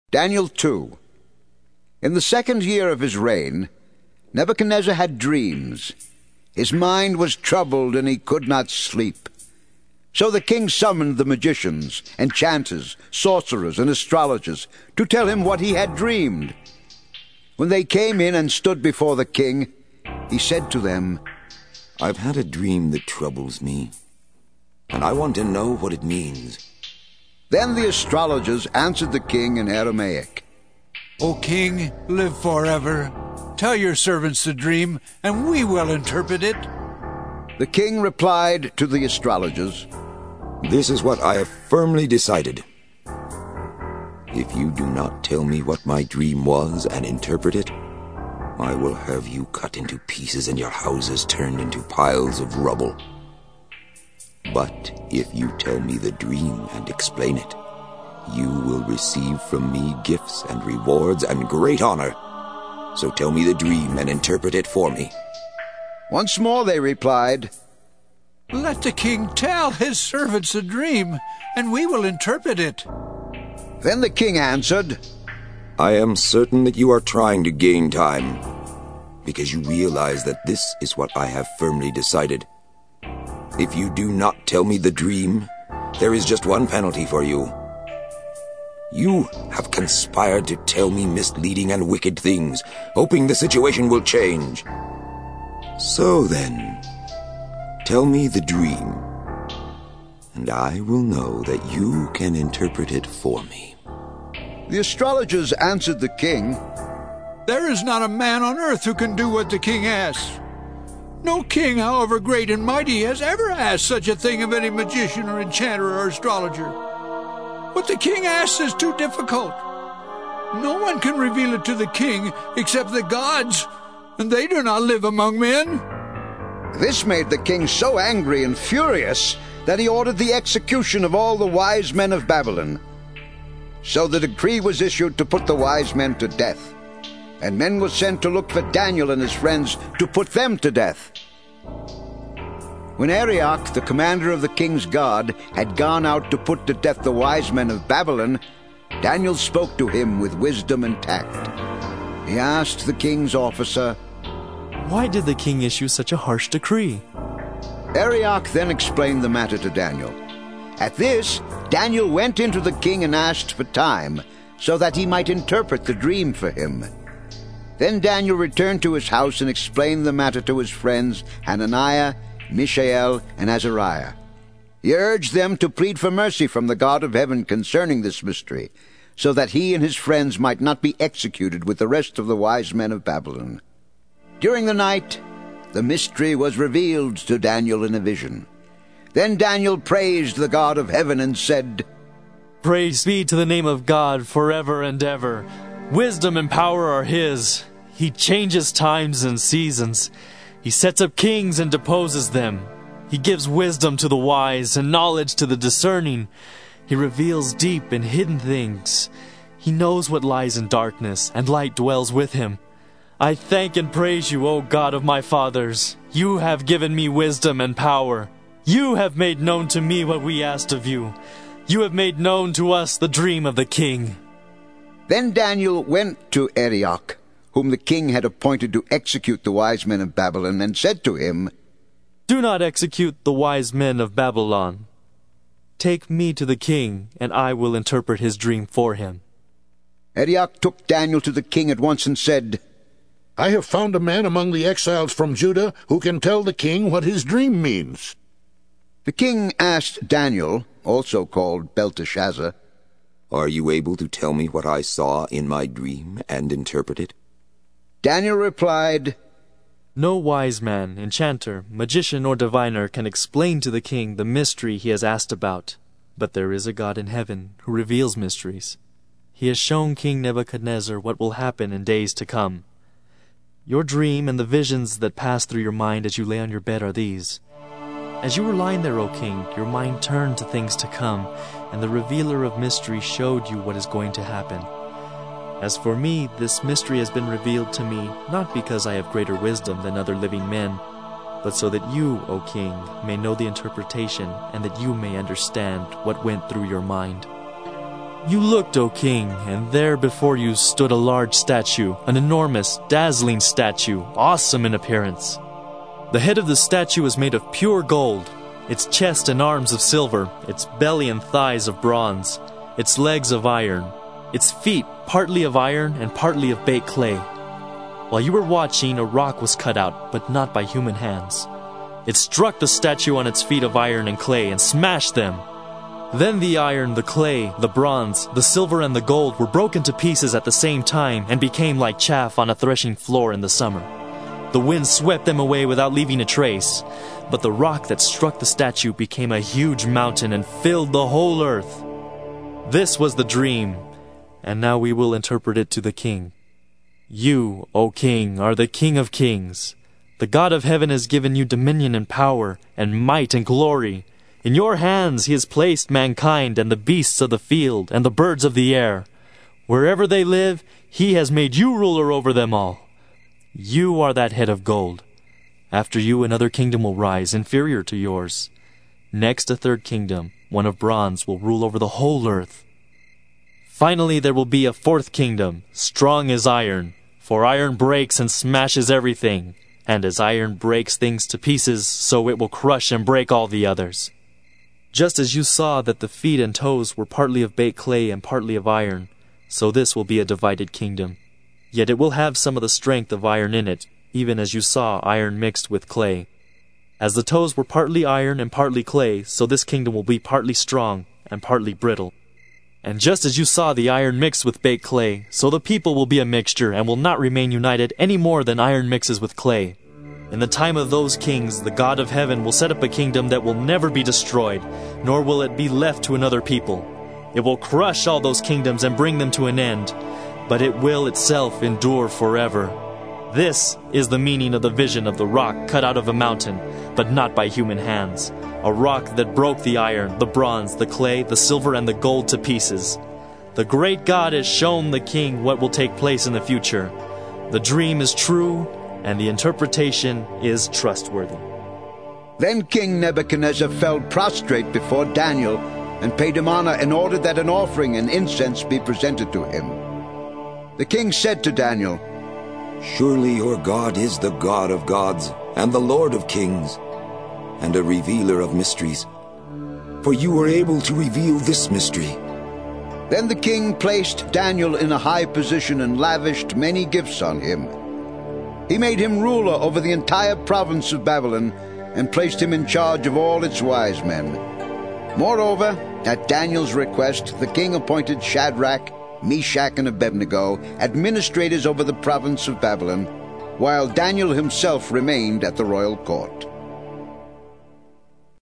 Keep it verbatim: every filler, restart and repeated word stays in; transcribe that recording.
Daniel two. In the second year of his reign, Nebuchadnezzar had dreams. His mind was troubled, and he could not sleep. So the king summoned the magicians, enchanters, sorcerers, and astrologers to tell him what he had dreamed. When they came in and stood before the king, he said to them, "I've had a dream that troubles me, and I want to know what it means." Then the astrologers answered the king in Aramaic. "O king, live forever. Tell your servants the dream, and we will interpret it." The king replied to the astrologers, "This is what I have firmly decided. If you do not tell me what my dream was and interpret it, I will have you cut into pieces and your houses turned into piles of rubble. But if you tell me the dream and explain it, you will receive from me gifts and rewards and great honor. So tell me the dream and interpret it for me." Once more they replied, "Let the king tell his servants the dream, and we will interpret it." Then the king answered, "I am certain that you are trying to gain time, because you realize that this is what I have firmly decided. If you do not tell me the dream, there is just one penalty for you. You have conspired to tell me misleading and wicked things, hoping the situation will change. So then, tell me the dream, and I will know that you can interpret it for me." The astrologers answered the king, "There is not a man on earth who can do what the king asks. No king, however great and mighty, has ever asked such a thing of any magician or enchanter or astrologer. What the king asks is too difficult. No one can reveal it to the king except the gods, and they do not live among men." This made the king so angry and furious that he ordered the execution of all the wise men of Babylon. So the decree was issued to put the wise men to death, and men were sent to look for Daniel and his friends to put them to death. When Arioch, the commander of the king's guard, had gone out to put to death the wise men of Babylon, Daniel spoke to him with wisdom and tact. He asked the king's officer, "Why did the king issue such a harsh decree?" Arioch then explained the matter to Daniel. At this, Daniel went into the king and asked for time, so that he might interpret the dream for him. Then Daniel returned to his house and explained the matter to his friends Hananiah, Mishael, and Azariah. He urged them to plead for mercy from the God of heaven concerning this mystery, so that he and his friends might not be executed with the rest of the wise men of Babylon. During the night, the mystery was revealed to Daniel in a vision. Then Daniel praised the God of heaven and said, "Praise be to the name of God forever and ever. Wisdom and power are his. He changes times and seasons. He sets up kings and deposes them. He gives wisdom to the wise and knowledge to the discerning. He reveals deep and hidden things. He knows what lies in darkness, and light dwells with him. I thank and praise you, O God of my fathers. You have given me wisdom and power. You have made known to me what we asked of you. You have made known to us the dream of the king." Then Daniel went to Arioch, whom the king had appointed to execute the wise men of Babylon, and said to him, "Do not execute the wise men of Babylon. Take me to the king, and I will interpret his dream for him." Arioch took Daniel to the king at once and said, "I have found a man among the exiles from Judah who can tell the king what his dream means." The king asked Daniel, also called Belteshazzar, "Are you able to tell me what I saw in my dream and interpret it?" Daniel replied, "No wise man, enchanter, magician, or diviner can explain to the king the mystery he has asked about. But there is a God in heaven who reveals mysteries. He has shown King Nebuchadnezzar what will happen in days to come. Your dream and the visions that pass through your mind as you lay on your bed are these. As you were lying there, O king, your mind turned to things to come, and the revealer of mystery showed you what is going to happen. As for me, this mystery has been revealed to me, not because I have greater wisdom than other living men, but so that you, O king, may know the interpretation, and that you may understand what went through your mind." You looked, O king, and there before you stood a large statue, an enormous, dazzling statue, awesome in appearance. The head of the statue was made of pure gold, its chest and arms of silver, its belly and thighs of bronze, its legs of iron, its feet partly of iron and partly of baked clay. While you were watching, a rock was cut out, but not by human hands. It struck the statue on its feet of iron and clay and smashed them. Then the iron, the clay, the bronze, the silver and the gold were broken to pieces at the same time and became like chaff on a threshing floor in the summer. The wind swept them away without leaving a trace, but the rock that struck the statue became a huge mountain and filled the whole earth. This was the dream, and now we will interpret it to the king. You, O king, are the King of kings. The God of heaven has given you dominion and power and might and glory. In your hands he has placed mankind and the beasts of the field and the birds of the air. Wherever they live, he has made you ruler over them all. You are that head of gold. After you another kingdom will rise, inferior to yours. Next a third kingdom, one of bronze, will rule over the whole earth. Finally there will be a fourth kingdom, strong as iron, for iron breaks and smashes everything, and as iron breaks things to pieces, so it will crush and break all the others. Just as you saw that the feet and toes were partly of baked clay and partly of iron, so this will be a divided kingdom. Yet it will have some of the strength of iron in it, even as you saw iron mixed with clay. As the toes were partly iron and partly clay, so this kingdom will be partly strong and partly brittle. And just as you saw the iron mixed with baked clay, so the people will be a mixture and will not remain united any more than iron mixes with clay. In the time of those kings, the God of heaven will set up a kingdom that will never be destroyed, nor will it be left to another people. It will crush all those kingdoms and bring them to an end, but it will itself endure forever. This is the meaning of the vision of the rock cut out of a mountain, but not by human hands. A rock that broke the iron, the bronze, the clay, the silver, and the gold to pieces. The great God has shown the king what will take place in the future. The dream is true, and the interpretation is trustworthy. Then King Nebuchadnezzar fell prostrate before Daniel and paid him honor and ordered that an offering and incense be presented to him. The king said to Daniel, Surely your God is the God of gods and the Lord of kings, and a revealer of mysteries, for you were able to reveal this mystery. Then the king placed Daniel in a high position and lavished many gifts on him. He made him ruler over the entire province of Babylon and placed him in charge of all its wise men. Moreover, at Daniel's request, the king appointed Shadrach, Meshach, and Abednego administrators over the province of Babylon, while Daniel himself remained at the royal court.